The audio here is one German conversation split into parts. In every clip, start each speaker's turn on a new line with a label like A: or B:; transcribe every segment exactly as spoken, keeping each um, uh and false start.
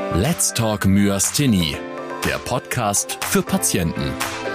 A: Let's Talk Myasthenie, der Podcast für Patienten.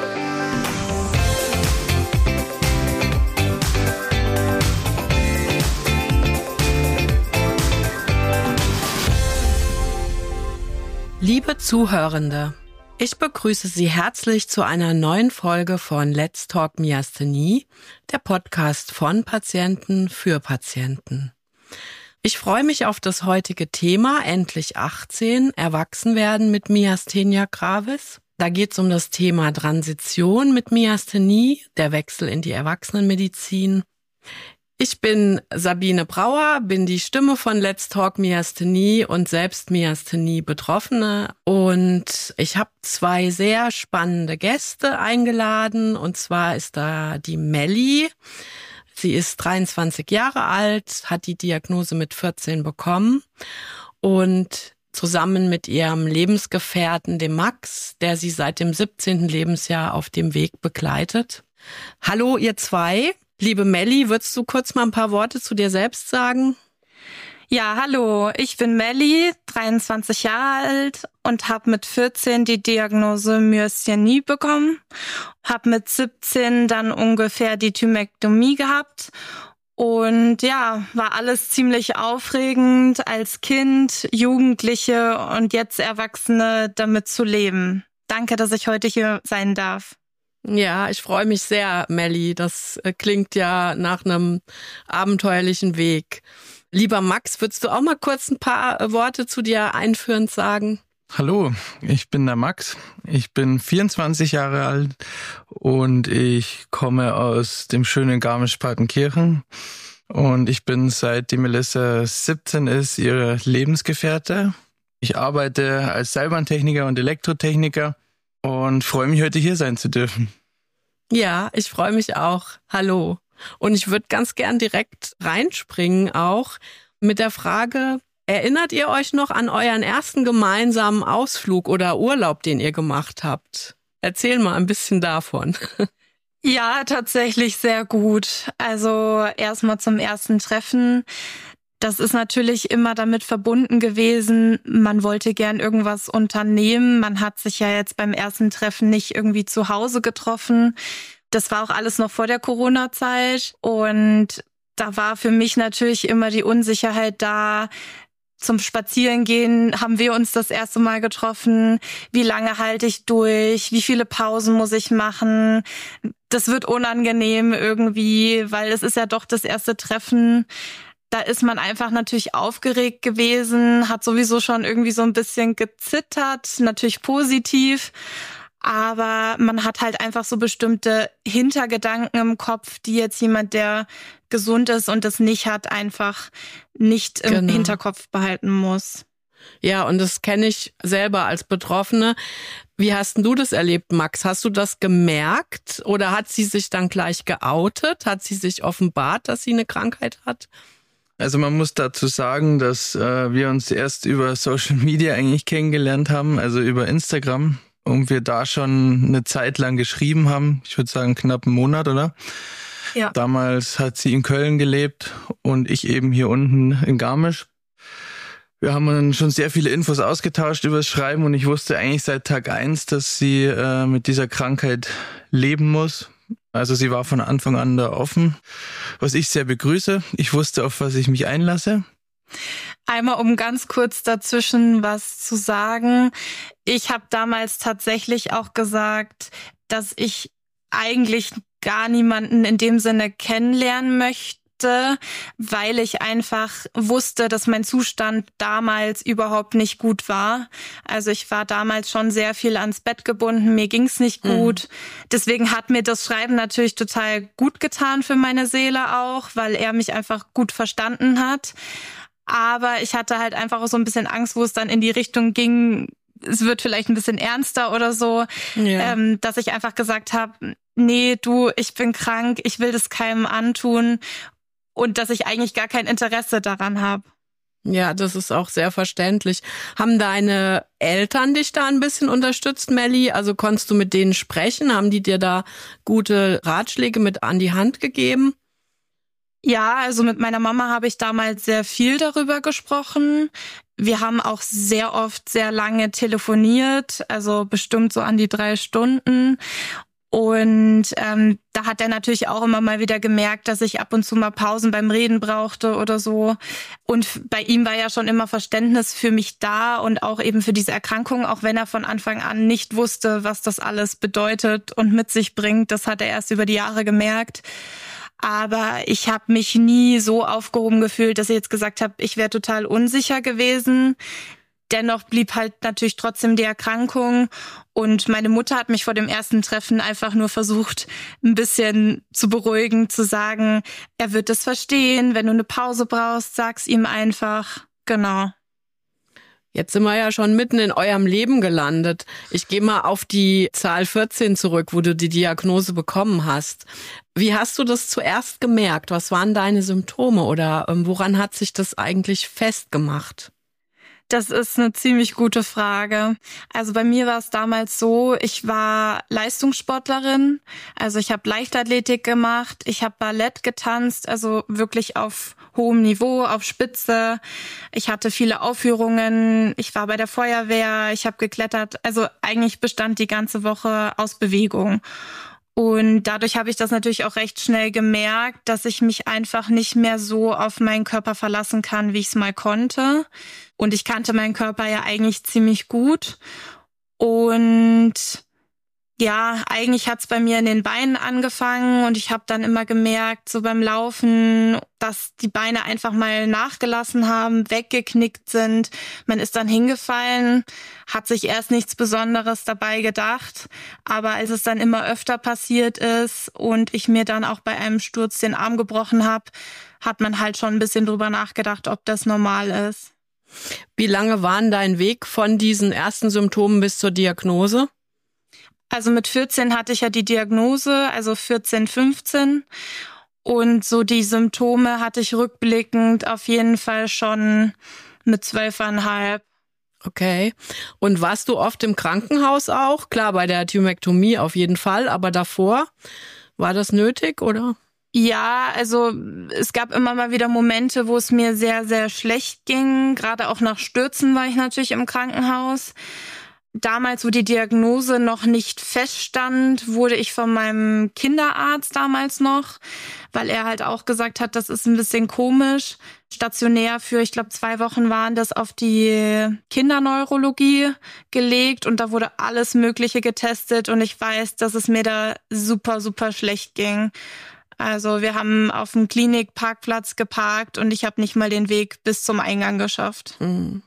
B: Liebe Zuhörende, ich begrüße Sie herzlich zu einer neuen Folge von Let's Talk Myasthenie, der Podcast von Patienten für Patienten. Ich freue mich auf das heutige Thema, endlich achtzehn, Erwachsenwerden mit Myasthenia gravis. Da geht es um das Thema Transition mit Myasthenie, der Wechsel in die Erwachsenenmedizin. Ich bin Sabine Brauer, bin die Stimme von Let's Talk Myasthenie und selbst Myasthenie-Betroffene. Und ich habe zwei sehr spannende Gäste eingeladen. Und zwar ist da die Melli. Sie ist dreiundzwanzig Jahre alt, hat die Diagnose mit vierzehn bekommen und zusammen mit ihrem Lebensgefährten, dem Max, der sie seit dem siebzehnten Lebensjahr auf dem Weg begleitet. Hallo ihr zwei. Liebe Melli, würdest du kurz mal ein paar Worte zu dir selbst sagen?
C: Ja, hallo, ich bin Melli, dreiundzwanzig Jahre alt und habe mit vierzehn die Diagnose Myasthenie bekommen. Habe mit siebzehn dann ungefähr die Thymektomie gehabt. Und ja, war alles ziemlich aufregend als Kind, Jugendliche und jetzt Erwachsene damit zu leben. Danke, dass ich heute hier sein darf.
B: Ja, ich freue mich sehr, Melli. Das klingt ja nach einem abenteuerlichen Weg. Lieber Max, würdest du auch mal kurz ein paar Worte zu dir einführend sagen?
D: Hallo, ich bin der Max. Ich bin vierundzwanzig Jahre alt und ich komme aus dem schönen Garmisch-Partenkirchen. Und ich bin, seit die Melissa siebzehn ist, ihre Lebensgefährte. Ich arbeite als Seilbahntechniker und Elektrotechniker und freue mich, heute hier sein zu dürfen.
B: Ja, ich freue mich auch. Hallo. Und ich würde ganz gern direkt reinspringen auch mit der Frage, erinnert ihr euch noch an euren ersten gemeinsamen Ausflug oder Urlaub, den ihr gemacht habt? Erzähl mal ein bisschen davon.
C: Ja, tatsächlich sehr gut. Also erstmal zum ersten Treffen. Das ist natürlich immer damit verbunden gewesen, man wollte gern irgendwas unternehmen. Man hat sich ja jetzt beim ersten Treffen nicht irgendwie zu Hause getroffen. Das war auch alles noch vor der Corona-Zeit und da war für mich natürlich immer die Unsicherheit da. Zum Spazierengehen haben wir uns das erste Mal getroffen. Wie lange halte ich durch? Wie viele Pausen muss ich machen? Das wird unangenehm irgendwie, weil es ist ja doch das erste Treffen. Da ist man einfach natürlich aufgeregt gewesen, hat sowieso schon irgendwie so ein bisschen gezittert, natürlich positiv. Aber man hat halt einfach so bestimmte Hintergedanken im Kopf, die jetzt jemand, der gesund ist und das nicht hat, einfach nicht im
B: Genau.
C: Hinterkopf behalten muss.
B: Ja, und das kenne ich selber als Betroffene. Wie hast denn du das erlebt, Max? Hast du das gemerkt oder hat sie sich dann gleich geoutet? Hat sie sich offenbart, dass sie eine Krankheit hat?
D: Also man muss dazu sagen, dass äh, wir uns erst über Social Media eigentlich kennengelernt haben, also über Instagram. Und wir da schon eine Zeit lang geschrieben haben, ich würde sagen knapp einen Monat, oder?
C: Ja.
D: Damals hat sie in Köln gelebt und ich eben hier unten in Garmisch. Wir haben dann schon sehr viele Infos ausgetauscht über das Schreiben und ich wusste eigentlich seit Tag eins, dass sie äh, mit dieser Krankheit leben muss. Also sie war von Anfang an da offen, was ich sehr begrüße. Ich wusste, auf was ich mich einlasse.
C: Einmal, um ganz kurz dazwischen was zu sagen. Ich habe damals tatsächlich auch gesagt, dass ich eigentlich gar niemanden in dem Sinne kennenlernen möchte, weil ich einfach wusste, dass mein Zustand damals überhaupt nicht gut war. Also ich war damals schon sehr viel ans Bett gebunden, mir ging's nicht gut. Mhm. Deswegen hat mir das Schreiben natürlich total gut getan für meine Seele auch, weil er mich einfach gut verstanden hat. Aber ich hatte halt einfach auch so ein bisschen Angst, wo es dann in die Richtung ging, es wird vielleicht ein bisschen ernster oder so, ja. ähm, dass ich einfach gesagt habe, nee, du, ich bin krank, ich will das keinem antun und dass ich eigentlich gar kein Interesse daran habe.
B: Ja, das ist auch sehr verständlich. Haben deine Eltern dich da ein bisschen unterstützt, Melli? Also konntest du mit denen sprechen? Haben die dir da gute Ratschläge mit an die Hand gegeben?
C: Ja, also mit meiner Mama habe ich damals sehr viel darüber gesprochen. Wir haben auch sehr oft sehr lange telefoniert, also bestimmt so an die drei Stunden. Und ähm, da hat er natürlich auch immer mal wieder gemerkt, dass ich ab und zu mal Pausen beim Reden brauchte oder so. Und bei ihm war ja schon immer Verständnis für mich da und auch eben für diese Erkrankung, auch wenn er von Anfang an nicht wusste, was das alles bedeutet und mit sich bringt. Das hat er erst über die Jahre gemerkt. Aber ich habe mich nie so aufgehoben gefühlt, dass ich jetzt gesagt habe, ich wäre total unsicher gewesen. Dennoch blieb halt natürlich trotzdem die Erkrankung. Und meine Mutter hat mich vor dem ersten Treffen einfach nur versucht, ein bisschen zu beruhigen, zu sagen, er wird es verstehen. Wenn du eine Pause brauchst, sag's ihm einfach. Genau.
B: Jetzt sind wir ja schon mitten in eurem Leben gelandet. Ich gehe mal auf die Zahl vierzehn zurück, wo du die Diagnose bekommen hast. Wie hast du das zuerst gemerkt? Was waren deine Symptome oder ähm, woran hat sich das eigentlich festgemacht?
C: Das ist eine ziemlich gute Frage. Also bei mir war es damals so, ich war Leistungssportlerin. Also ich habe Leichtathletik gemacht, ich habe Ballett getanzt, also wirklich auf hohem Niveau, auf Spitze. Ich hatte viele Aufführungen, ich war bei der Feuerwehr, ich habe geklettert. Also eigentlich bestand die ganze Woche aus Bewegung. Und dadurch habe ich das natürlich auch recht schnell gemerkt, dass ich mich einfach nicht mehr so auf meinen Körper verlassen kann, wie ich es mal konnte. Und ich kannte meinen Körper ja eigentlich ziemlich gut. Und ja, eigentlich hat's bei mir in den Beinen angefangen und ich habe dann immer gemerkt, so beim Laufen, dass die Beine einfach mal nachgelassen haben, weggeknickt sind. Man ist dann hingefallen, hat sich erst nichts Besonderes dabei gedacht, aber als es dann immer öfter passiert ist und ich mir dann auch bei einem Sturz den Arm gebrochen habe, hat man halt schon ein bisschen drüber nachgedacht, ob das normal ist.
B: Wie lange war denn dein Weg von diesen ersten Symptomen bis zur Diagnose?
C: Also mit vierzehn hatte ich ja die Diagnose, also vierzehn, fünfzehn. Und so die Symptome hatte ich rückblickend auf jeden Fall schon mit zwölfeinhalb.
B: Okay. Und warst du oft im Krankenhaus auch? Klar, bei der Thymektomie auf jeden Fall, aber davor, war das nötig, oder?
C: Ja, also es gab immer mal wieder Momente, wo es mir sehr, sehr schlecht ging. Gerade auch nach Stürzen war ich natürlich im Krankenhaus. Damals, wo die Diagnose noch nicht feststand, wurde ich von meinem Kinderarzt damals noch, weil er halt auch gesagt hat, das ist ein bisschen komisch, stationär für, ich glaube, zwei Wochen waren das, auf die Kinderneurologie gelegt und da wurde alles Mögliche getestet und ich weiß, dass es mir da super, super schlecht ging. Also wir haben auf dem Klinikparkplatz geparkt und ich habe nicht mal den Weg bis zum Eingang geschafft.
B: Mhm.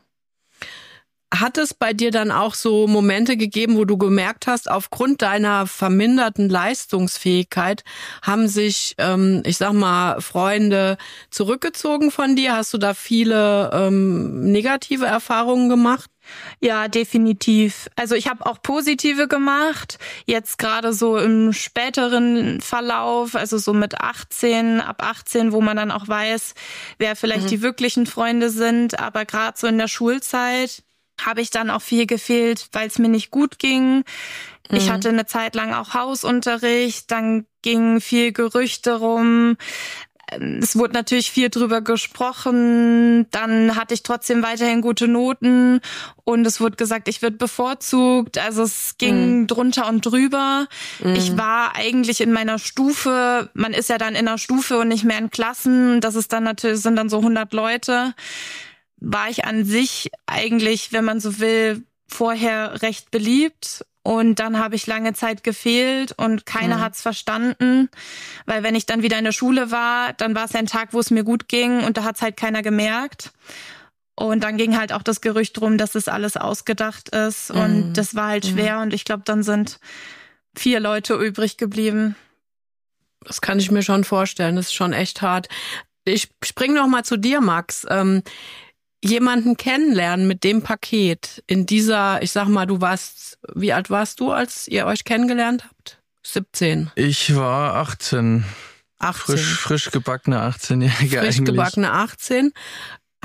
B: Hat es bei dir dann auch so Momente gegeben, wo du gemerkt hast, aufgrund deiner verminderten Leistungsfähigkeit haben sich, ähm, ich sag mal, Freunde zurückgezogen von dir? Hast du da viele ähm, negative Erfahrungen gemacht?
C: Ja, definitiv. Also ich habe auch positive gemacht, jetzt gerade so im späteren Verlauf, also so mit achtzehn, ab achtzehn, wo man dann auch weiß, wer vielleicht mhm. die wirklichen Freunde sind, aber gerade so in der Schulzeit habe ich dann auch viel gefehlt, weil es mir nicht gut ging. Mhm. Ich hatte eine Zeit lang auch Hausunterricht, dann ging viel Gerüchte rum. Es wurde natürlich viel drüber gesprochen. Dann hatte ich trotzdem weiterhin gute Noten und es wurde gesagt, ich werde bevorzugt. Also es ging mhm. drunter und drüber. Mhm. Ich war eigentlich in meiner Stufe. Man ist ja dann in einer Stufe und nicht mehr in Klassen. Das ist dann natürlich, sind dann so hundert Leute. War ich an sich eigentlich, wenn man so will, vorher recht beliebt. Und dann habe ich lange Zeit gefehlt und keiner mhm. hat's verstanden. Weil wenn ich dann wieder in der Schule war, dann war es ja ein Tag, wo es mir gut ging und da hat's halt keiner gemerkt. Und dann ging halt auch das Gerücht drum, dass das alles ausgedacht ist. Mhm. Und das war halt schwer. Mhm. Und ich glaube, dann sind vier Leute übrig geblieben.
B: Das kann ich mir schon vorstellen. Das ist schon echt hart. Ich spring noch mal zu dir, Max. Ähm, Jemanden kennenlernen mit dem Paket in dieser, ich sag mal, du warst, wie alt warst du, als ihr euch kennengelernt habt? siebzehn.
D: Ich war achtzehn.
B: achtzehn.
D: Frisch, frisch gebackene achtzehnjährige
B: Frisch
D: eigentlich.
B: gebackene achtzehn.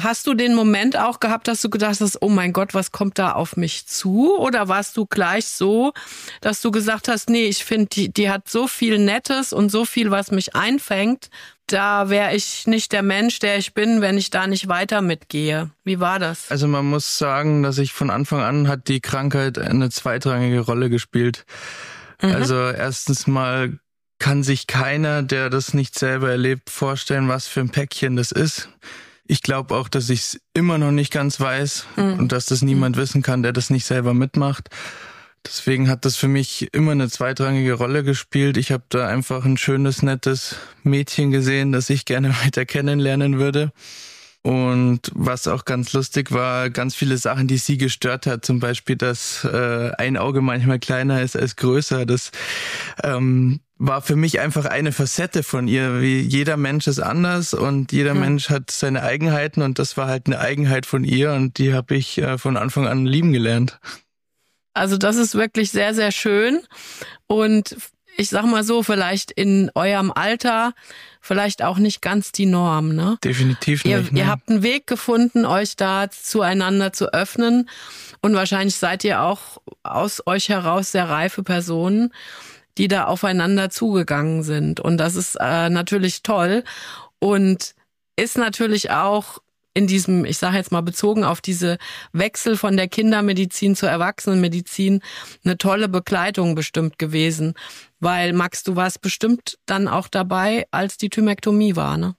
B: Hast du den Moment auch gehabt, dass du gedacht hast, oh mein Gott, was kommt da auf mich zu? Oder warst du gleich so, dass du gesagt hast, nee, ich finde, die, die hat so viel Nettes und so viel, was mich einfängt, da wäre ich nicht der Mensch, der ich bin, wenn ich da nicht weiter mitgehe. Wie war das?
D: Also man muss sagen, dass ich von Anfang an hat die Krankheit eine zweitrangige Rolle gespielt. Mhm. Also erstens mal kann sich keiner, der das nicht selber erlebt, vorstellen, was für ein Päckchen das ist. Ich glaube auch, dass ich es immer noch nicht ganz weiß mhm. und dass das niemand mhm. wissen kann, der das nicht selber mitmacht. Deswegen hat das für mich immer eine zweitrangige Rolle gespielt. Ich habe da einfach ein schönes, nettes Mädchen gesehen, das ich gerne weiter kennenlernen würde. Und was auch ganz lustig war, ganz viele Sachen, die sie gestört hat. Zum Beispiel, dass äh, ein Auge manchmal kleiner ist als größer. Das ähm, war für mich einfach eine Facette von ihr. Wie jeder Mensch ist anders und jeder mhm. Mensch hat seine Eigenheiten und das war halt eine Eigenheit von ihr und die habe ich äh, von Anfang an lieben gelernt.
B: Also das ist wirklich sehr, sehr schön und ich sag mal so, vielleicht in eurem Alter vielleicht auch nicht ganz die Norm, ne?
D: Definitiv nicht.
B: Ihr,
D: ne?
B: ihr habt einen Weg gefunden, euch da zueinander zu öffnen und wahrscheinlich seid ihr auch aus euch heraus sehr reife Personen, die da aufeinander zugegangen sind und das ist äh, natürlich toll und ist natürlich auch in diesem, ich sage jetzt mal bezogen auf diese Wechsel von der Kindermedizin zur Erwachsenenmedizin eine tolle Begleitung bestimmt gewesen. Weil, Max, du warst bestimmt dann auch dabei, als die Thymektomie war, ne?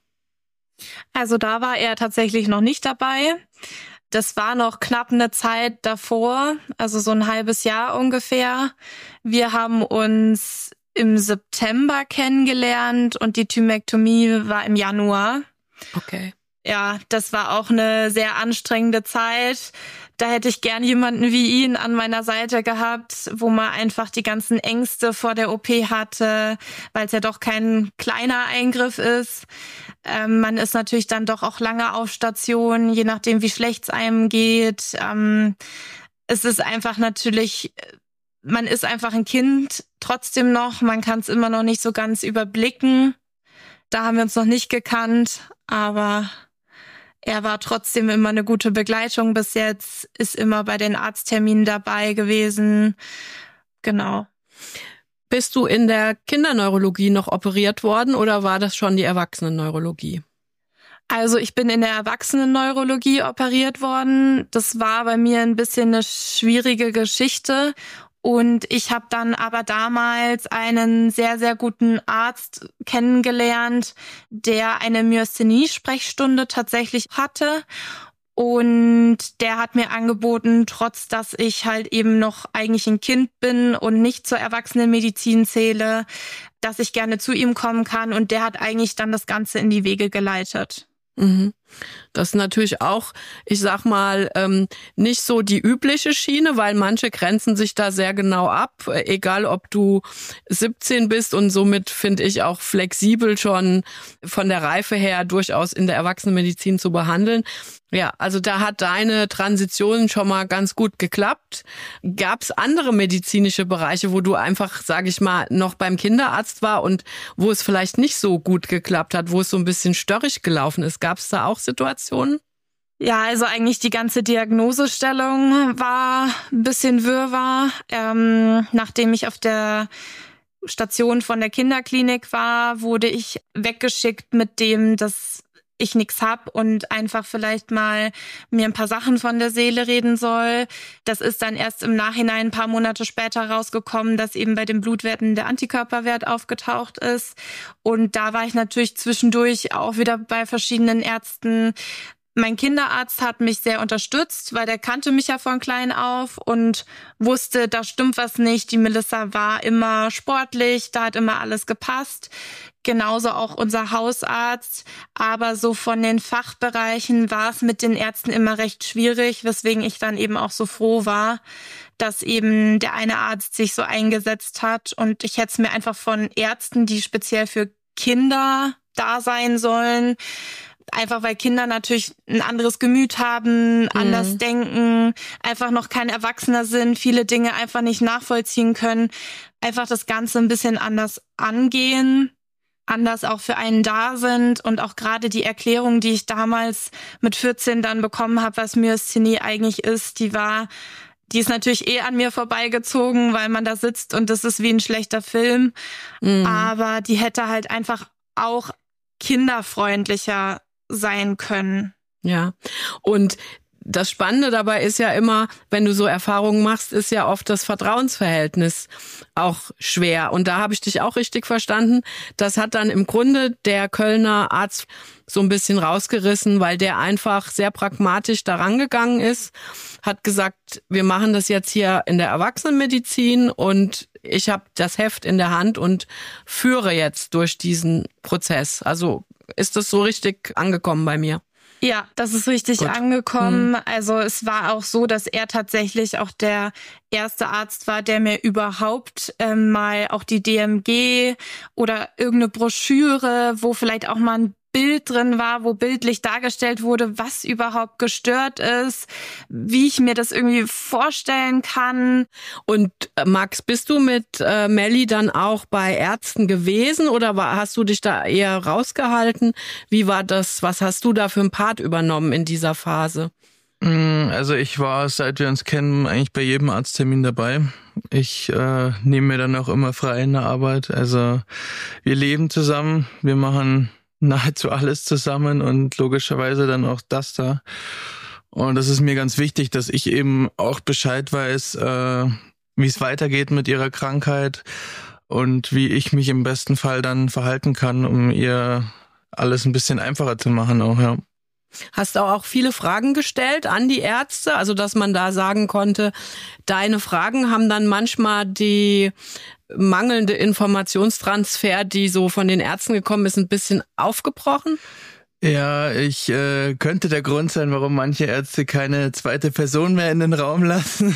C: Also da war er tatsächlich noch nicht dabei. Das war noch knapp eine Zeit davor, also so ein halbes Jahr ungefähr. Wir haben uns im September kennengelernt und die Thymektomie war im Januar.
B: Okay.
C: Ja, das war auch eine sehr anstrengende Zeit. Da hätte ich gern jemanden wie ihn an meiner Seite gehabt, wo man einfach die ganzen Ängste vor der O P hatte, weil es ja doch kein kleiner Eingriff ist. Ähm, man ist natürlich dann doch auch lange auf Station, je nachdem, wie schlecht es einem geht. Ähm, es ist einfach natürlich, man ist einfach ein Kind trotzdem noch. Man kann es immer noch nicht so ganz überblicken. Da haben wir uns noch nicht gekannt, aber er war trotzdem immer eine gute Begleitung bis jetzt, ist immer bei den Arztterminen dabei gewesen. Genau.
B: Bist du in der Kinderneurologie noch operiert worden oder war das schon die Erwachsenenneurologie?
C: Also ich bin in der Erwachsenenneurologie operiert worden. Das war bei mir ein bisschen eine schwierige Geschichte. Und ich habe dann aber damals einen sehr, sehr guten Arzt kennengelernt, der eine Myasthenie-Sprechstunde tatsächlich hatte. Und der hat mir angeboten, trotz dass ich halt eben noch eigentlich ein Kind bin und nicht zur Erwachsenenmedizin zähle, dass ich gerne zu ihm kommen kann. Und der hat eigentlich dann das Ganze in die Wege geleitet.
B: Mhm. Das ist natürlich auch, ich sag mal, ähm, nicht so die übliche Schiene, weil manche grenzen sich da sehr genau ab, egal ob du siebzehn bist und somit finde ich auch flexibel schon von der Reife her durchaus in der Erwachsenenmedizin zu behandeln. Ja, also da hat deine Transition schon mal ganz gut geklappt. Gab es andere medizinische Bereiche, wo du einfach, sage ich mal, noch beim Kinderarzt war und wo es vielleicht nicht so gut geklappt hat, wo es so ein bisschen störrig gelaufen ist? Gab es da auch Situationen?
C: Ja, also eigentlich die ganze Diagnosestellung war ein bisschen Wirrwarr. Ähm, nachdem ich auf der Station von der Kinderklinik war, wurde ich weggeschickt mit dem, dass ich nichts hab und einfach vielleicht mal mir ein paar Sachen von der Seele reden soll. Das ist dann erst im Nachhinein ein paar Monate später rausgekommen, dass eben bei den Blutwerten der Antikörperwert aufgetaucht ist. Und da war ich natürlich zwischendurch auch wieder bei verschiedenen Ärzten. Mein Kinderarzt hat mich sehr unterstützt, weil der kannte mich ja von klein auf und wusste, da stimmt was nicht. Die Melissa war immer sportlich, da hat immer alles gepasst. Genauso auch unser Hausarzt. Aber so von den Fachbereichen war es mit den Ärzten immer recht schwierig, weswegen ich dann eben auch so froh war, dass eben der eine Arzt sich so eingesetzt hat. Und ich hätte es mir einfach von Ärzten, die speziell für Kinder da sein sollen, einfach weil Kinder natürlich ein anderes Gemüt haben, anders mhm. denken, einfach noch kein Erwachsener sind, viele Dinge einfach nicht nachvollziehen können, einfach das Ganze ein bisschen anders angehen. anders auch für einen da sind und auch gerade die Erklärung, die ich damals mit vierzehn dann bekommen habe, was Myasthenie eigentlich ist, die war, die ist natürlich eh an mir vorbeigezogen, weil man da sitzt und das ist wie ein schlechter Film, mhm. aber die hätte halt einfach auch kinderfreundlicher sein können.
B: Ja, und das Spannende dabei ist ja immer, wenn du so Erfahrungen machst, ist ja oft das Vertrauensverhältnis auch schwer. Und da habe ich dich auch richtig verstanden. Das hat dann im Grunde der Kölner Arzt so ein bisschen rausgerissen, weil der einfach sehr pragmatisch daran gegangen ist, hat gesagt, wir machen das jetzt hier in der Erwachsenenmedizin und ich habe das Heft in der Hand und führe jetzt durch diesen Prozess. Also ist das so richtig angekommen bei mir?
C: Ja, das ist richtig Gut. angekommen. Mhm. Also es war auch so, dass er tatsächlich auch der erste Arzt war, der mir überhaupt ähm, mal auch die D M G oder irgendeine Broschüre, wo vielleicht auch mal ein Bild drin war, wo bildlich dargestellt wurde, was überhaupt gestört ist, wie ich mir das irgendwie vorstellen kann.
B: Und äh, Max, bist du mit äh, Melli dann auch bei Ärzten gewesen oder war, hast du dich da eher rausgehalten? Wie war das? Was hast du da für einen Part übernommen in dieser Phase?
D: Also ich war, seit wir uns kennen, eigentlich bei jedem Arzttermin dabei. Ich äh, nehme mir dann auch immer frei in der Arbeit. Also wir leben zusammen, wir machen nahezu alles zusammen und logischerweise dann auch das da. Und das ist mir ganz wichtig, dass ich eben auch Bescheid weiß, äh, wie es weitergeht mit ihrer Krankheit und wie ich mich im besten Fall dann verhalten kann, um ihr alles ein bisschen einfacher zu machen auch, ja.
B: Hast du auch viele Fragen gestellt an die Ärzte? Also, dass man da sagen konnte, deine Fragen haben dann manchmal die mangelnde Informationstransfer, die so von den Ärzten gekommen ist, ein bisschen aufgebrochen?
D: Ja, ich äh, könnte der Grund sein, warum manche Ärzte keine zweite Person mehr in den Raum lassen.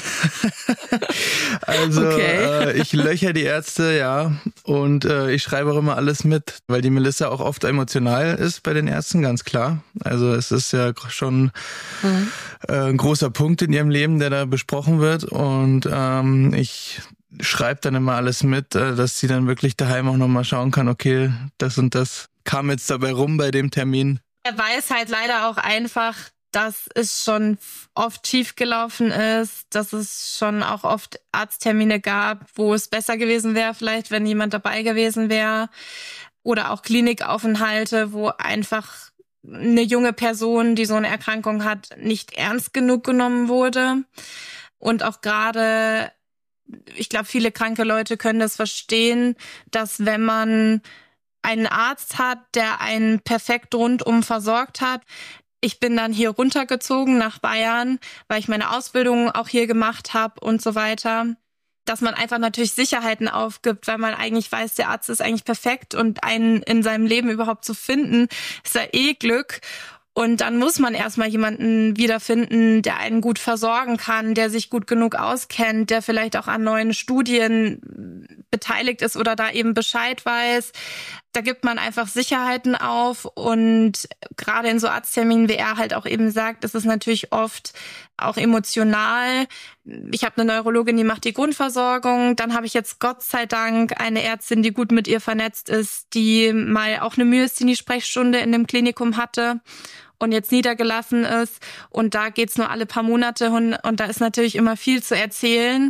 D: Also okay. äh, ich löcher die Ärzte, ja, und äh, ich schreibe auch immer alles mit, weil die Melissa auch oft emotional ist bei den Ärzten, ganz klar. Also es ist ja schon mhm. äh, ein großer Punkt in ihrem Leben, der da besprochen wird, und ähm, ich schreibe dann immer alles mit, äh, dass sie dann wirklich daheim auch nochmal schauen kann, okay, das und das kam jetzt dabei rum bei dem Termin.
C: Er weiß halt leider auch einfach, dass es schon oft schief gelaufen ist, dass es schon auch oft Arzttermine gab, wo es besser gewesen wäre, vielleicht wenn jemand dabei gewesen wäre. Oder auch Klinikaufenthalte, wo einfach eine junge Person, die so eine Erkrankung hat, nicht ernst genug genommen wurde. Und auch gerade, ich glaube, viele kranke Leute können das verstehen, dass wenn man einen Arzt hat, der einen perfekt rundum versorgt hat. Ich bin dann hier runtergezogen nach Bayern, weil ich meine Ausbildung auch hier gemacht habe und so weiter. Dass man einfach natürlich Sicherheiten aufgibt, weil man eigentlich weiß, der Arzt ist eigentlich perfekt und einen in seinem Leben überhaupt zu finden, ist ja eh Glück. Und dann muss man erstmal jemanden wiederfinden, der einen gut versorgen kann, der sich gut genug auskennt, der vielleicht auch an neuen Studien beteiligt ist oder da eben Bescheid weiß. Da gibt man einfach Sicherheiten auf, und gerade in so Arztterminen, wie er halt auch eben sagt, ist es natürlich oft auch emotional. Ich habe eine Neurologin, die macht die Grundversorgung. Dann habe ich jetzt Gott sei Dank eine Ärztin, die gut mit ihr vernetzt ist, die mal auch eine Myasthenie-Sprechstunde in dem Klinikum hatte und jetzt niedergelassen ist. Und da geht's nur alle paar Monate und, und da ist natürlich immer viel zu erzählen.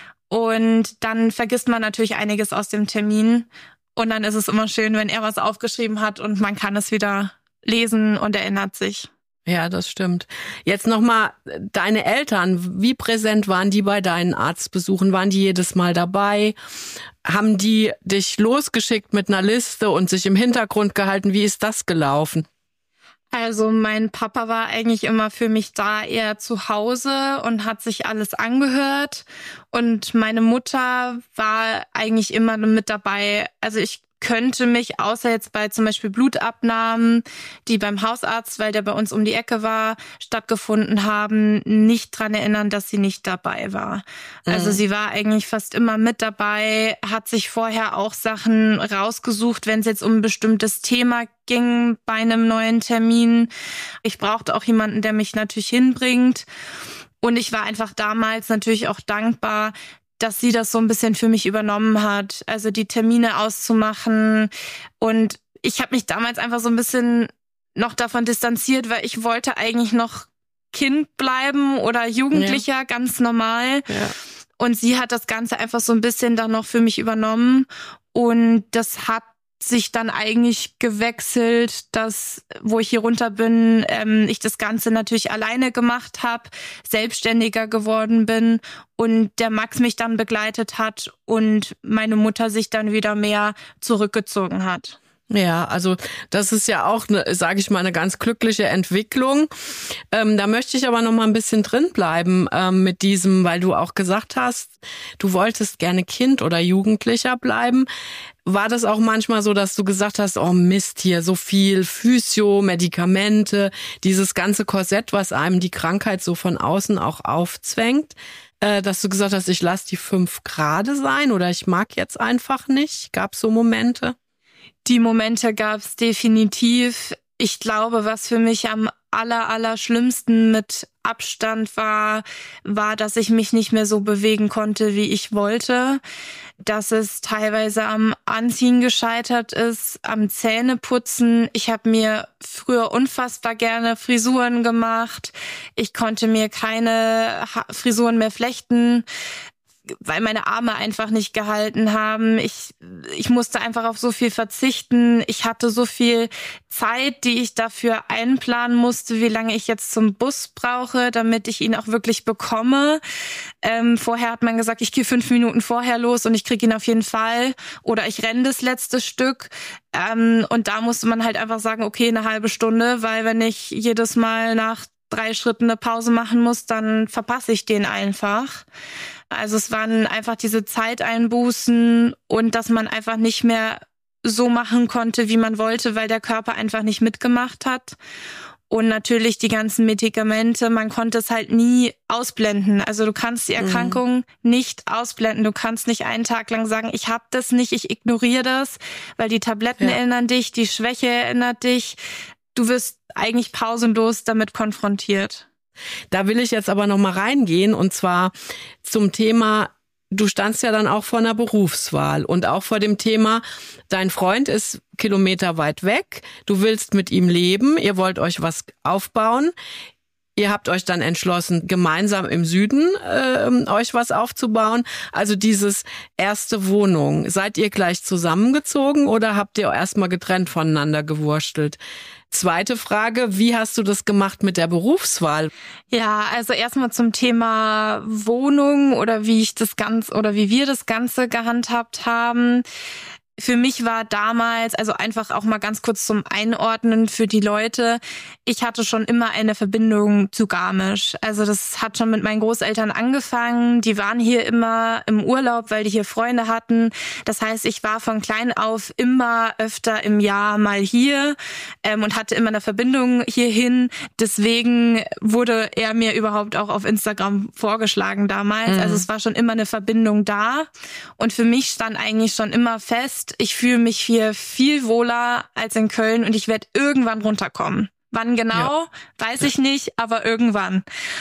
C: Und dann vergisst man natürlich einiges aus dem Termin. Und dann ist es immer schön, wenn er was aufgeschrieben hat und man kann es wieder lesen und erinnert sich.
B: Ja, das stimmt. Jetzt nochmal, deine Eltern, wie präsent waren die bei deinen Arztbesuchen? Waren die jedes Mal dabei? Haben die dich losgeschickt mit einer Liste und sich im Hintergrund gehalten? Wie ist das gelaufen?
C: Also mein Papa war eigentlich immer für mich da, eher zu Hause, und hat sich alles angehört. Und meine Mutter war eigentlich immer mit dabei. Also ich könnte mich, außer jetzt bei zum Beispiel Blutabnahmen, die beim Hausarzt, weil der bei uns um die Ecke war, stattgefunden haben, nicht dran erinnern, dass sie nicht dabei war. Mhm. Also sie war eigentlich fast immer mit dabei, hat sich vorher auch Sachen rausgesucht, wenn es jetzt um ein bestimmtes Thema ging bei einem neuen Termin. Ich brauchte auch jemanden, der mich natürlich hinbringt. Und ich war einfach damals natürlich auch dankbar, dass sie das so ein bisschen für mich übernommen hat, also die Termine auszumachen. Und ich habe mich damals einfach so ein bisschen noch davon distanziert, weil ich wollte eigentlich noch Kind bleiben oder Jugendlicher, ja. ganz normal. Ja. Und sie hat das Ganze einfach so ein bisschen dann noch für mich übernommen. Und das hat sich dann eigentlich gewechselt, dass, wo ich hier runter bin, ähm, ich das Ganze natürlich alleine gemacht habe, selbstständiger geworden bin und der Max mich dann begleitet hat und meine Mutter sich dann wieder mehr zurückgezogen hat.
B: Ja, also das ist ja auch, ne, sage ich mal, eine ganz glückliche Entwicklung. Ähm, da möchte ich aber noch mal ein bisschen drin bleiben ähm, mit diesem, weil du auch gesagt hast, du wolltest gerne Kind oder Jugendlicher bleiben. War das auch manchmal so, dass du gesagt hast, oh Mist, hier so viel Physio, Medikamente, dieses ganze Korsett, was einem die Krankheit so von außen auch aufzwängt, äh, dass du gesagt hast, ich lasse die fünf gerade sein oder ich mag jetzt einfach nicht? Gab es so Momente?
C: Die Momente gab es definitiv. Ich glaube, was für mich am aller, aller schlimmsten mit Abstand war, war, dass ich mich nicht mehr so bewegen konnte, wie ich wollte. Dass es teilweise am Anziehen gescheitert ist, am Zähneputzen. Ich habe mir früher unfassbar gerne Frisuren gemacht. Ich konnte mir keine ha- Frisuren mehr flechten, weil meine Arme einfach nicht gehalten haben. Ich, ich musste einfach auf so viel verzichten. Ich hatte so viel Zeit, die ich dafür einplanen musste, wie lange ich jetzt zum Bus brauche, damit ich ihn auch wirklich bekomme. Ähm, vorher hat man gesagt, ich gehe fünf Minuten vorher los und ich kriege ihn auf jeden Fall. Oder ich renne das letzte Stück. Ähm, und da musste man halt einfach sagen, okay, eine halbe Stunde, weil wenn ich jedes Mal nach drei Schritten eine Pause machen muss, dann verpasse ich den einfach. Also es waren einfach diese Zeiteinbußen und dass man einfach nicht mehr so machen konnte, wie man wollte, weil der Körper einfach nicht mitgemacht hat. Und natürlich die ganzen Medikamente, man konnte es halt nie ausblenden. Also du kannst die Erkrankung mhm. nicht ausblenden. Du kannst nicht einen Tag lang sagen, ich habe das nicht, ich ignoriere das, weil die Tabletten ja. erinnern dich, die Schwäche erinnert dich. Du wirst eigentlich pausenlos damit konfrontiert.
B: Da will ich jetzt aber noch mal reingehen und zwar zum Thema, du standst ja dann auch vor einer Berufswahl und auch vor dem Thema, dein Freund ist Kilometer weit weg, du willst mit ihm leben, ihr wollt euch was aufbauen. Ihr habt euch dann entschlossen, gemeinsam im Süden äh, euch was aufzubauen. Also dieses erste Wohnung. Seid ihr gleich zusammengezogen oder habt ihr erstmal getrennt voneinander gewurstelt? Zweite Frage, wie hast du das gemacht mit der Berufswahl?
C: Ja, also erstmal zum Thema Wohnung oder wie ich das Ganze oder wie wir das Ganze gehandhabt haben. Für mich war damals, also einfach auch mal ganz kurz zum Einordnen für die Leute, ich hatte schon immer eine Verbindung zu Garmisch. Also das hat schon mit meinen Großeltern angefangen. Die waren hier immer im Urlaub, weil die hier Freunde hatten. Das heißt, ich war von klein auf immer öfter im Jahr mal hier ähm, und hatte immer eine Verbindung hierhin. Deswegen wurde er mir überhaupt auch auf Instagram vorgeschlagen damals. Mhm. Also es war schon immer eine Verbindung da. Und für mich stand eigentlich schon immer fest, ich fühle mich hier viel wohler als in Köln und ich werde irgendwann runterkommen. Wann genau, ja. weiß ich nicht, aber irgendwann.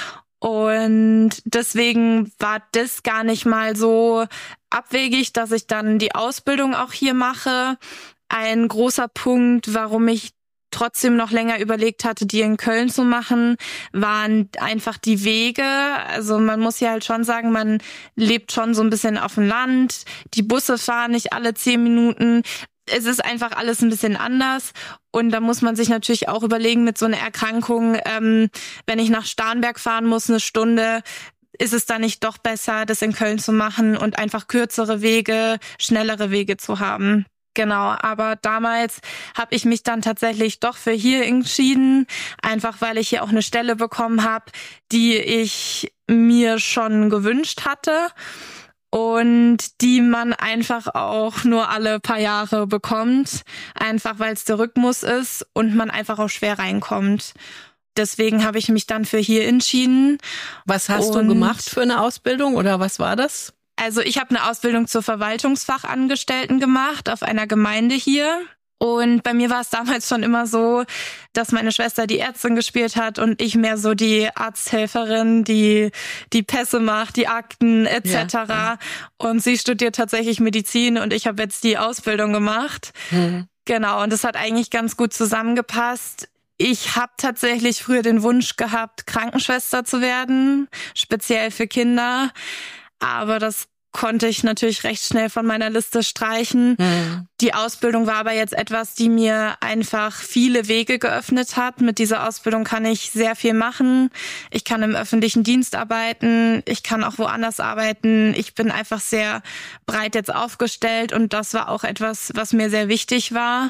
C: Und deswegen war das gar nicht mal so abwegig, dass ich dann die Ausbildung auch hier mache. Ein großer Punkt, warum ich trotzdem noch länger überlegt hatte, die in Köln zu machen, waren einfach die Wege. Also man muss ja halt schon sagen, man lebt schon so ein bisschen auf dem Land. Die Busse fahren nicht alle zehn Minuten. Es ist einfach alles ein bisschen anders. Und da muss man sich natürlich auch überlegen mit so einer Erkrankung, ähm, wenn ich nach Starnberg fahren muss, eine Stunde, ist es dann nicht doch besser, das in Köln zu machen und einfach kürzere Wege, schnellere Wege zu haben. Genau, aber damals habe ich mich dann tatsächlich doch für hier entschieden, einfach weil ich hier auch eine Stelle bekommen habe, die ich mir schon gewünscht hatte und die man einfach auch nur alle paar Jahre bekommt, einfach weil es der Rhythmus ist und man einfach auch schwer reinkommt. Deswegen habe ich mich dann für hier entschieden.
B: Was hast und du gemacht für eine Ausbildung oder was war das?
C: Also ich habe eine Ausbildung zur Verwaltungsfachangestellten gemacht auf einer Gemeinde hier. Und bei mir war es damals schon immer so, dass meine Schwester die Ärztin gespielt hat und ich mehr so die Arzthelferin, die die Pässe macht, die Akten et cetera. Ja. Und sie studiert tatsächlich Medizin und ich habe jetzt die Ausbildung gemacht. Mhm. Genau, und das hat eigentlich ganz gut zusammengepasst. Ich habe tatsächlich früher den Wunsch gehabt, Krankenschwester zu werden, speziell für Kinder. Aber das konnte ich natürlich recht schnell von meiner Liste streichen. Mhm. Die Ausbildung war aber jetzt etwas, die mir einfach viele Wege geöffnet hat. Mit dieser Ausbildung kann ich sehr viel machen. Ich kann im öffentlichen Dienst arbeiten. Ich kann auch woanders arbeiten. Ich bin einfach sehr breit jetzt aufgestellt und das war auch etwas, was mir sehr wichtig war.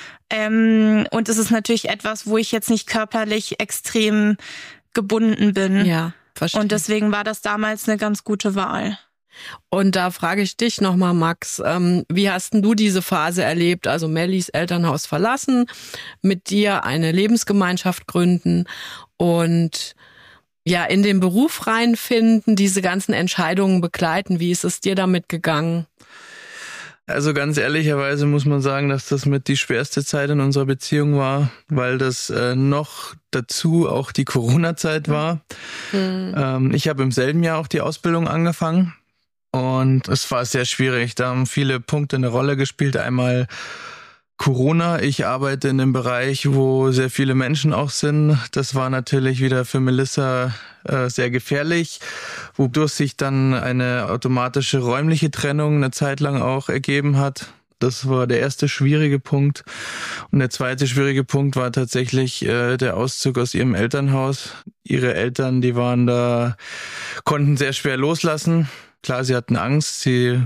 C: Ähm, und es ist natürlich etwas, wo ich jetzt nicht körperlich extrem gebunden bin.
B: Ja, verstehe.
C: Und deswegen war das damals eine ganz gute Wahl.
B: Und da frage ich dich nochmal, Max, ähm, wie hast denn du diese Phase erlebt? Also Mellies Elternhaus verlassen, mit dir eine Lebensgemeinschaft gründen und ja in den Beruf reinfinden, diese ganzen Entscheidungen begleiten. Wie ist es dir damit gegangen?
D: Also ganz ehrlicherweise muss man sagen, dass das mit die schwerste Zeit in unserer Beziehung war, weil das äh, noch dazu auch die Corona-Zeit war. Mhm. Ähm, ich habe im selben Jahr auch die Ausbildung angefangen. Und es war sehr schwierig. Da haben viele Punkte eine Rolle gespielt. Einmal Corona. Ich arbeite in einem Bereich, wo sehr viele Menschen auch sind. Das war natürlich wieder für Melissa äh, sehr gefährlich, wodurch sich dann eine automatische räumliche Trennung eine Zeit lang auch ergeben hat. Das war der erste schwierige Punkt. Und der zweite schwierige Punkt war tatsächlich äh, der Auszug aus ihrem Elternhaus. Ihre Eltern, die waren da, konnten sehr schwer loslassen. Klar, sie hatten Angst, sie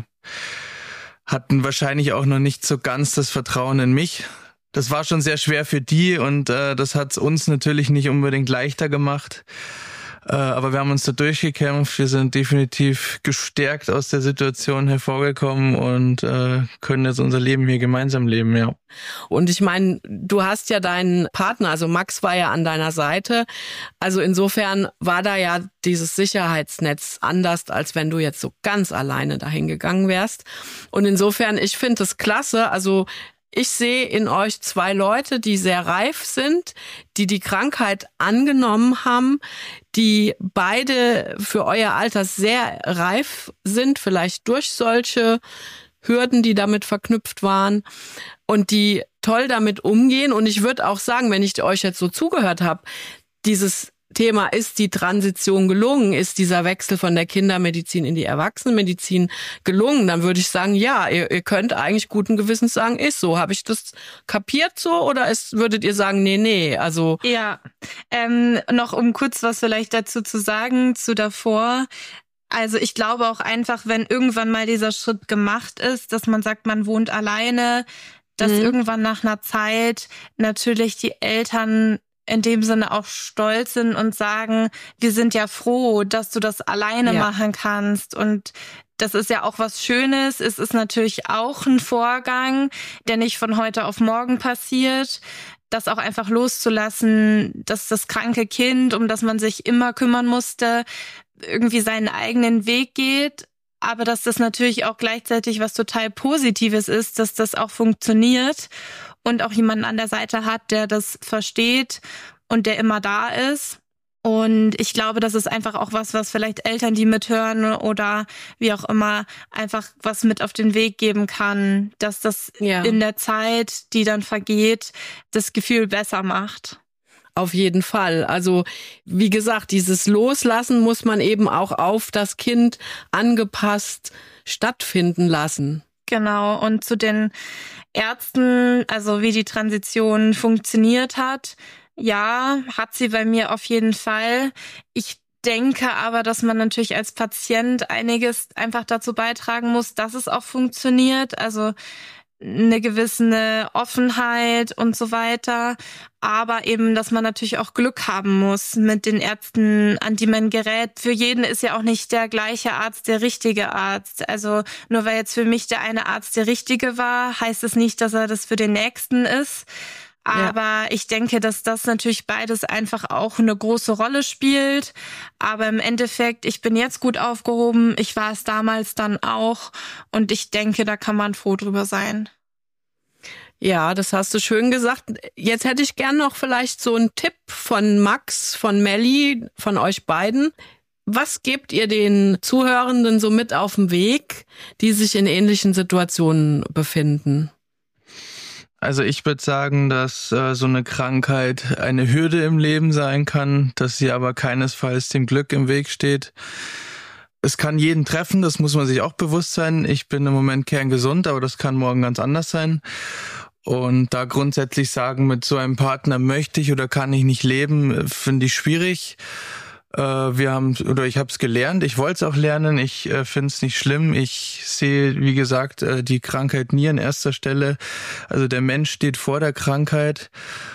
D: hatten wahrscheinlich auch noch nicht so ganz das Vertrauen in mich. Das war schon sehr schwer für die und äh, das hat es uns natürlich nicht unbedingt leichter gemacht. Äh, aber wir haben uns da durchgekämpft. Wir sind definitiv gestärkt aus der Situation hervorgekommen und äh, können jetzt unser Leben hier gemeinsam leben, ja.
B: Und ich meine, du hast ja deinen Partner, also Max war ja an deiner Seite. Also insofern war da ja dieses Sicherheitsnetz anders, als wenn du jetzt so ganz alleine dahin gegangen wärst. Und insofern, ich finde es klasse, also ich sehe in euch zwei Leute, die sehr reif sind, die die Krankheit angenommen haben, die beide für euer Alter sehr reif sind, vielleicht durch solche Hürden, die damit verknüpft waren und die toll damit umgehen. Und ich würde auch sagen, wenn ich euch jetzt so zugehört habe, dieses Thema, ist die Transition gelungen, ist dieser Wechsel von der Kindermedizin in die Erwachsenenmedizin gelungen, dann würde ich sagen, ja, ihr, ihr könnt eigentlich guten Gewissens sagen, ist so. Habe ich das kapiert so oder ist, würdet ihr sagen, nee, nee, also...
C: Ja, ähm, noch um kurz was vielleicht dazu zu sagen, zu davor. Also ich glaube auch einfach, wenn irgendwann mal dieser Schritt gemacht ist, dass man sagt, man wohnt alleine, dass mhm. irgendwann nach einer Zeit natürlich die Eltern in dem Sinne auch stolz sind und sagen, wir sind ja froh, dass du das alleine ja. machen kannst. Und das ist ja auch was Schönes. Es ist natürlich auch ein Vorgang, der nicht von heute auf morgen passiert. Das auch einfach loszulassen, dass das kranke Kind, um das man sich immer kümmern musste, irgendwie seinen eigenen Weg geht. Aber dass das natürlich auch gleichzeitig was total Positives ist, dass das auch funktioniert. Und auch jemanden an der Seite hat, der das versteht und der immer da ist. Und ich glaube, das ist einfach auch was, was vielleicht Eltern, die mithören oder wie auch immer, einfach was mit auf den Weg geben kann, dass das ja. in der Zeit, die dann vergeht, das Gefühl besser macht.
B: Auf jeden Fall. Also wie gesagt, dieses Loslassen muss man eben auch auf das Kind angepasst stattfinden lassen.
C: Genau, und zu den Ärzten, also wie die Transition funktioniert hat, ja, hat sie bei mir auf jeden Fall. Ich denke aber, dass man natürlich als Patient einiges einfach dazu beitragen muss, dass es auch funktioniert. Also eine gewisse Offenheit und so weiter. Aber eben, dass man natürlich auch Glück haben muss mit den Ärzten, an die man gerät. Für jeden ist ja auch nicht der gleiche Arzt der richtige Arzt. Also nur weil jetzt für mich der eine Arzt der richtige war, heißt es nicht, dass er das für den nächsten ist. Aber ja. ich denke, dass das natürlich beides einfach auch eine große Rolle spielt. Aber im Endeffekt, ich bin jetzt gut aufgehoben. Ich war es damals dann auch. Und ich denke, da kann man froh drüber sein.
B: Ja, das hast du schön gesagt. Jetzt hätte ich gern noch vielleicht so einen Tipp von Max, von Melli, von euch beiden. Was gebt ihr den Zuhörenden so mit auf den Weg, die sich in ähnlichen Situationen befinden?
D: Also ich würde sagen, dass äh, so eine Krankheit eine Hürde im Leben sein kann, dass sie aber keinesfalls dem Glück im Weg steht. Es kann jeden treffen, das muss man sich auch bewusst sein. Ich bin im Moment kerngesund, aber das kann morgen ganz anders sein. Und da grundsätzlich sagen, mit so einem Partner möchte ich oder kann ich nicht leben, finde ich schwierig. Äh, wir haben oder ich habe es gelernt. Ich wollte es auch lernen. Ich äh, finde es nicht schlimm. Ich sehe, wie gesagt, äh, die Krankheit nie an erster Stelle. Also der Mensch steht vor der Krankheit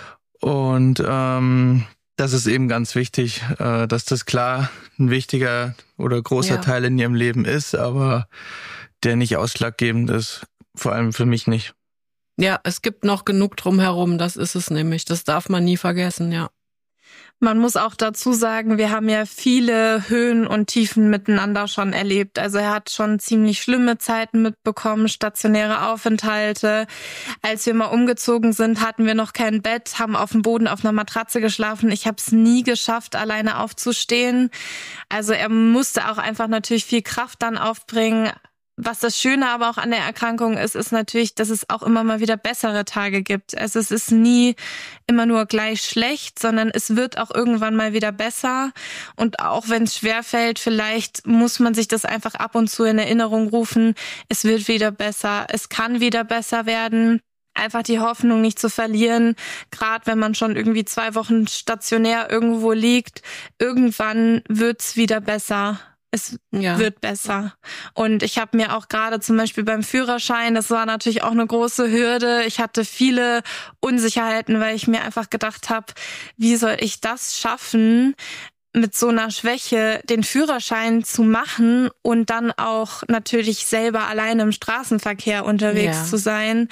D: und ähm, das ist eben ganz wichtig, äh, dass das klar ein wichtiger oder großer ja. Teil in ihrem Leben ist, aber der nicht ausschlaggebend ist. Vor allem für mich nicht.
B: Ja, es gibt noch genug drumherum, das ist es nämlich. Das darf man nie vergessen, ja.
C: Man muss auch dazu sagen, wir haben ja viele Höhen und Tiefen miteinander schon erlebt. Also er hat schon ziemlich schlimme Zeiten mitbekommen, stationäre Aufenthalte. Als wir mal umgezogen sind, hatten wir noch kein Bett, haben auf dem Boden auf einer Matratze geschlafen. Ich habe es nie geschafft, alleine aufzustehen. Also er musste auch einfach natürlich viel Kraft dann aufbringen. Was das Schöne aber auch an der Erkrankung ist, ist natürlich, dass es auch immer mal wieder bessere Tage gibt. Also es ist nie immer nur gleich schlecht, sondern es wird auch irgendwann mal wieder besser. Und auch wenn es schwerfällt, vielleicht muss man sich das einfach ab und zu in Erinnerung rufen. Es wird wieder besser, es kann wieder besser werden. Einfach die Hoffnung nicht zu verlieren, gerade wenn man schon irgendwie zwei Wochen stationär irgendwo liegt. Irgendwann wird's wieder besser. Es ja. wird besser. Und ich habe mir auch gerade zum Beispiel beim Führerschein, das war natürlich auch eine große Hürde. Ich hatte viele Unsicherheiten, weil ich mir einfach gedacht habe, wie soll ich das schaffen, mit so einer Schwäche den Führerschein zu machen und dann auch natürlich selber alleine im Straßenverkehr unterwegs ja. zu sein.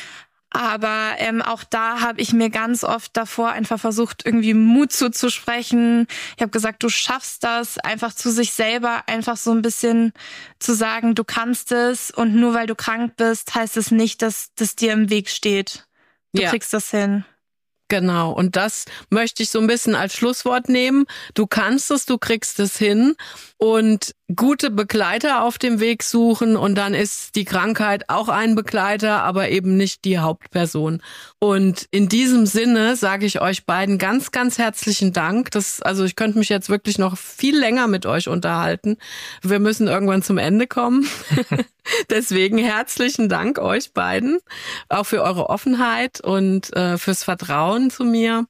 C: Aber ähm, auch da habe ich mir ganz oft davor einfach versucht, irgendwie Mut zuzusprechen. Ich habe gesagt, du schaffst das, einfach zu sich selber einfach so ein bisschen zu sagen, du kannst es. Und nur weil du krank bist, heißt es nicht, dass das dir im Weg steht. Du ja. kriegst das hin.
B: Genau, und das möchte ich so ein bisschen als Schlusswort nehmen. Du kannst es, du kriegst es hin und gute Begleiter auf dem Weg suchen und dann ist die Krankheit auch ein Begleiter, aber eben nicht die Hauptperson. Und in diesem Sinne sage ich euch beiden ganz, ganz herzlichen Dank. Das, also ich könnte mich jetzt wirklich noch viel länger mit euch unterhalten. Wir müssen irgendwann zum Ende kommen. Deswegen herzlichen Dank euch beiden, auch für eure Offenheit und äh, fürs Vertrauen zu mir.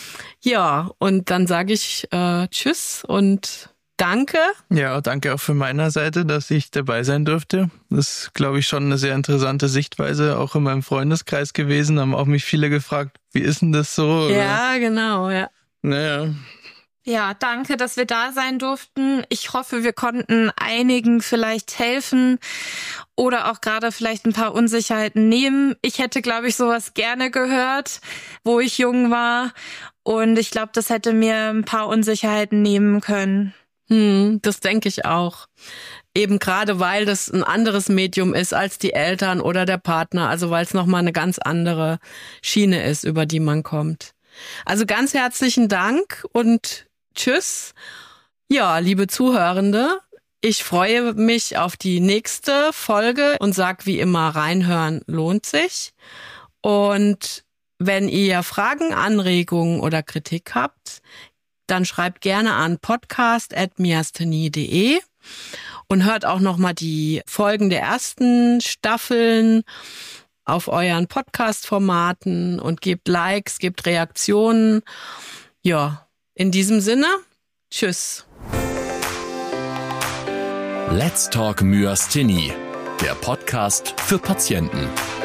B: Ja, und dann sage ich äh, Tschüss und danke.
D: Ja, danke auch von meiner Seite, dass ich dabei sein durfte. Das ist, glaube ich, schon eine sehr interessante Sichtweise, auch in meinem Freundeskreis gewesen. Haben auch mich viele gefragt, wie ist denn das so?
B: Ja, oder? Genau, ja.
D: Naja.
C: Ja, danke, dass wir da sein durften. Ich hoffe, wir konnten einigen vielleicht helfen oder auch gerade vielleicht ein paar Unsicherheiten nehmen. Ich hätte, glaube ich, sowas gerne gehört, wo ich jung war. Und ich glaube, das hätte mir ein paar Unsicherheiten nehmen können.
B: Hm, das denke ich auch. Eben gerade, weil das ein anderes Medium ist als die Eltern oder der Partner. Also weil es nochmal eine ganz andere Schiene ist, über die man kommt. Also ganz herzlichen Dank und tschüss. Ja, liebe Zuhörende, ich freue mich auf die nächste Folge und sag wie immer, reinhören lohnt sich. Und wenn ihr Fragen, Anregungen oder Kritik habt, dann schreibt gerne an podcast at myasthenie punkt de und hört auch nochmal die Folgen der ersten Staffeln auf euren Podcast-Formaten und gebt Likes, gebt Reaktionen. Ja, in diesem Sinne, tschüss.
A: Let's Talk Myasthenie, der Podcast für Patienten.